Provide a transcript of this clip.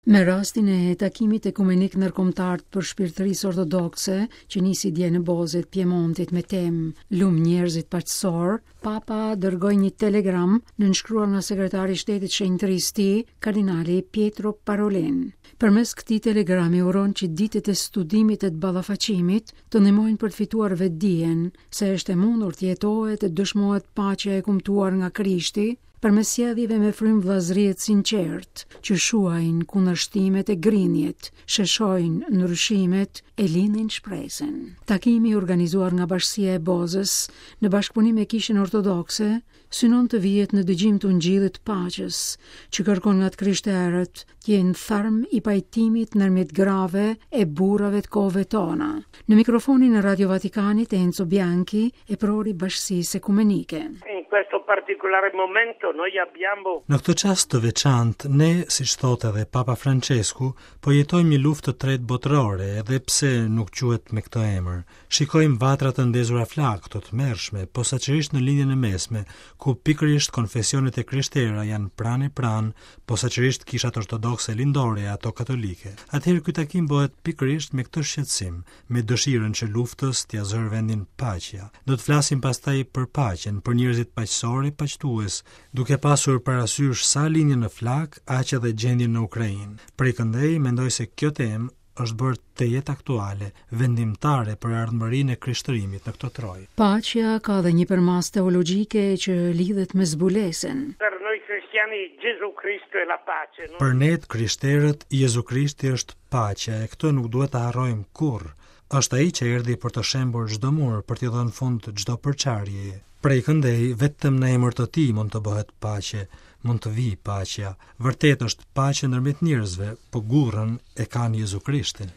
Me rastin e takimit ekumenik ndërkombëtar për shpirtërisë ortodokse, që nisi dje në Bozët, Piemontit me temë Lumë njerëzit paqësor, Papa dërgoi një telegram nënshkruar nga sekretari i shtetit shenjtërisë i tij, kardinali Pietro Parolin. Përmes këtij telegrami uron që ditët e studimit e të ballafaqimit të ndihmojnë për të fituar vetdijen se është e mundur të jetohet e dëshmohet paqja e kumtuar nga Krishti, përmes sjelljeve me frymë vllazërie të sinqert, që shuajnë kundërshtimet e grinjet, sheshojnë ndryshimet e lindin shpresën. Takimi organizuar nga Bashkia e Bozës në bashkëpunim me Kishën Ortodokse synon të vihet në dëgjim të Ungjillit të paqes, që kërkon nga të krishterët të jenë tharm i pajtimit ndërmjet grave e burrave të kohëve tona. Në mikrofonin e Radio Vatikanit Enzo Bianchi, e prori Bashkësisë Ekumenike. Questo particolare momento noi abbiamo. Në këtë çast të veçantë, ne, siç thotë edhe Papa Francesku, po jetojmë një luftë të tretë botërore, edhe pse nuk quhet me këtë emër. Shikojmë vatra të ndezura flak, të tmerrshme, posaçërisht në linjën e mesme, ku pikërisht konfesionet e krishtera janë pranë, posaçërisht kishat ortodokse lindore e ato katolike. Atëherë ky takim bëhet pikërisht me këtë shqetësim, me dëshirën që luftës t'ia zër vendin paqja. Do të flasim pastaj për paqen, për njerëzit paqësorë, paqtues, duke pasur parasysh sa linje në flak, aq edhe gjendjen në Ukrainë. Prej këndej, mendoj se kjo temë është bërë të jetë aktuale, vendimtare për ardhmërinë e krishtërimit në këtë troj. Paqja ka dhe një përmas teologjike që lidhet me zbulesën. Per noi cristiani Gesù Cristo è la pace. Për ne të krishterët, Jezu Krishti është paqja, e këtë nuk duhet të harrojmë kurrë. Është ai që erdhi për të shembur çdo mur, për t'i dhënë fund çdo përçarjeje. Prej këndej, vetëm në emër të Tij mund të bëhet paqe, mund të vijë paqja. Vërtet është paqe ndërmjet njerëzve, po gurrën e kanë Jezu Krishtin.